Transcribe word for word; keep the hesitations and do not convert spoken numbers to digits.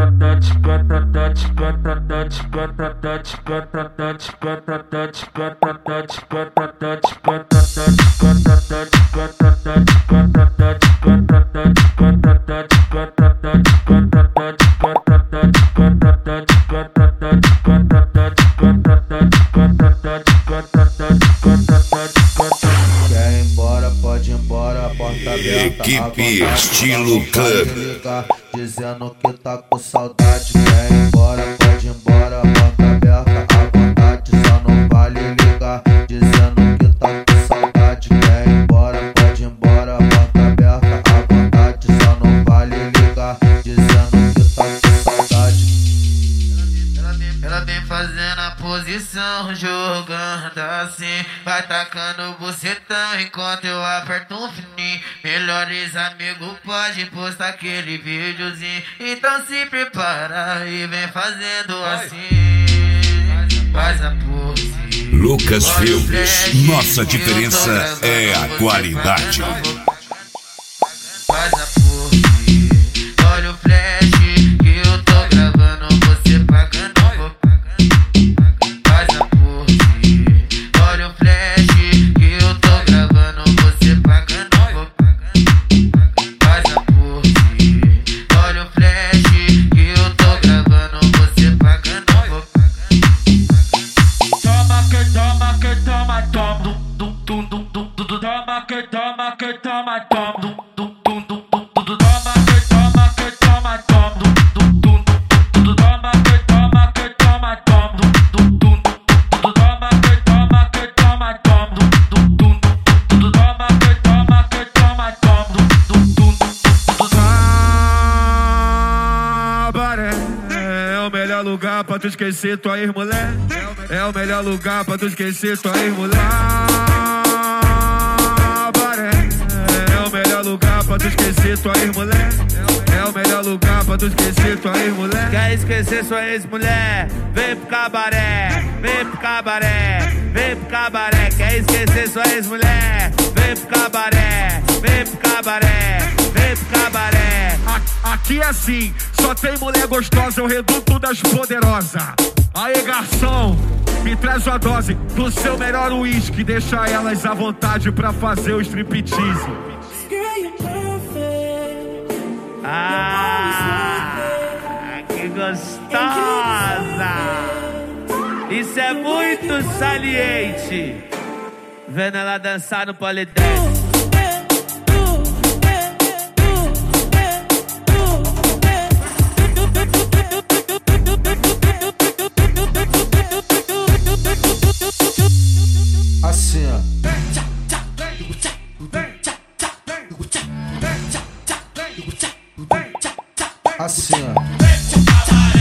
Quer ir embora, pode ir embora, a porta aberta. Equipe Estilo Club. Dizendo que tá com saudade. Quer ir embora, pode ir embora, a porta aberta. À vontade, só não vale ligar. Dizendo que tá com saudade. Quer ir embora, pode ir embora, a porta aberta. À vontade, só não vale ligar. Dizendo que tá com saudade. Ela vem fazendo a posição, jogando assim, vai tacando bucetão enquanto eu aperto um fininho. Melhores amigos pode postar aquele videozinho, então se prepara e vem fazendo assim. Faz a pose. Lucas Filmes, nossa diferença é a qualidade. Faz a pose. Olha o flash que eu tô gravando, você pagando. Faz a pose. Olha o flash que eu tô gravando, você pagando. Faz a pose. Olha o flash que eu tô gravando, você pagando. Toma que toma que toma toma dum dum dum dum dum. Toma que toma que toma toma dum dum dum dum dum. Toma que toma que toma toma dum dum dum dum. Toma que toma que toma toma dum dum dum dum. Toma que toma que toma toma dum dum dum dum. Toma que toma que toma toma dum dum dum. Cabaré é o melhor lugar pra tu esquecer tua ex-mulher. É o melhor lugar pra tu esquecer tua ex-mulher. Cabaré é o melhor lugar pra tu esquecer tua ex-mulher. É o melhor lugar pra tu esquecer tua ex-mulher. Quer esquecer sua ex-mulher? Vem pro cabaré, vem pro cabaré, vem pro cabaré. Quer esquecer sua ex-mulher? Vem pro cabaré, vem pro cabaré, vem pro cabaré. Aqui é assim, só tem mulher gostosa, é o reduto das poderosas. Aê, garçom, me traz uma dose do seu melhor uísque. Deixa elas à vontade pra fazer o striptease. Ah, que gostosa! Isso é muito saliente. Vendo ela dançar no polidense. Assim, ó. Assim, ó.